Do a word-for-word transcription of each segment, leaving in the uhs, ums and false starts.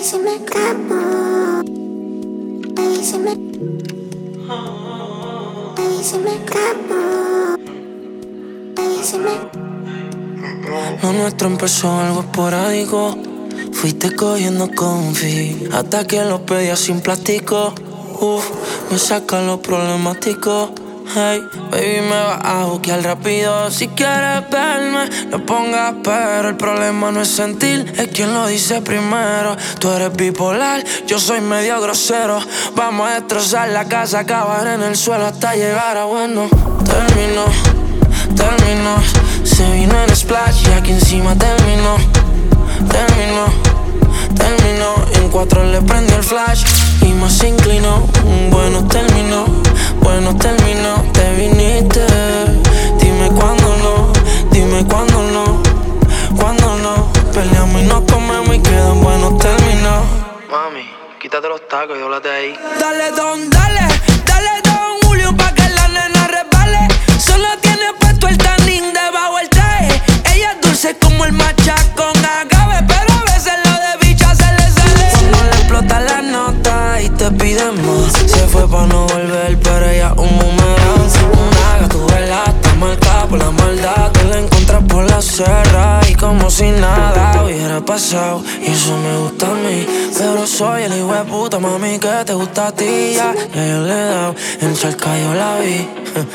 se me escapó. Ahí se me. Ahí se me escapó. Ahí se me. Lo nuestro empezó algo esporádico. Fuiste cogiendo confi hasta que lo pedías sin plástico. Uf, me saca lo problemático. Hey, baby, me vas a buquear rápido. Si quieres verme, no pongas pero. El problema no es sentir, es quien lo dice primero. Tú eres bipolar, yo soy medio grosero. Vamos a destrozar la casa, acabar en el suelo hasta llegar a bueno. Terminó, terminó. Se vino en splash y aquí encima terminó. Terminó, terminó. En cuatro le prendió el flash y más se inclinó. Bueno, terminó, bueno, terminó. Te viniste, dime cuándo no, dime cuándo no, cuándo no. Peleamos y nos comemos y quedan buenos términos. Mami, quítate los tacos y dóblate ahí. Dale don, dale, dale don Julio pa' que la nena resbale. Solo tiene puesto el tanning debajo el traje. Ella es dulce como el matcha con agave, pero a veces lo de bicha se le sale. Cuando le explota la nota y te pide más, se fue pa' no volver, pero ella un boomerang. Una gatubela está marcada por la maldad. Te la encontrás por la serra y como si nada hubiera pasado. Y eso me gusta a mí, pero soy el hijo de puta, mami, que te gusta a ti. Ya, ya yo le he dado, en cerca yo la vi.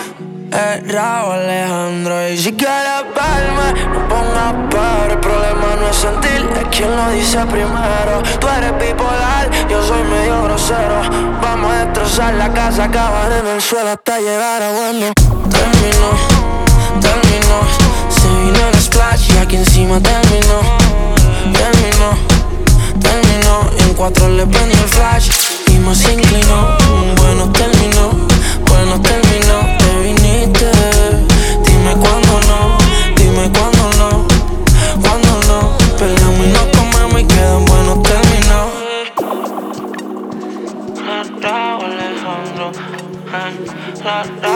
El Rauw Alejandro. Y si quieres verme, no pongas pero. El problema no es sentir, es quien lo dice primero. Tú eres bipolar, yo soy medio grosero. Vamos a destrozar la casa, acabar en el suelo hasta llegar a bueno. Terminó, terminó. Se vino el splash y aquí encima terminó. Terminó, terminó. En cuatro le prendió el flash y más se inclinó. Bueno, terminó, bueno, terminó. Te viniste, dime cuándo no, dime cuándo no, cuándo no. Peleamos y nos comemos y quedan buenos términos. Rauw Alejandro,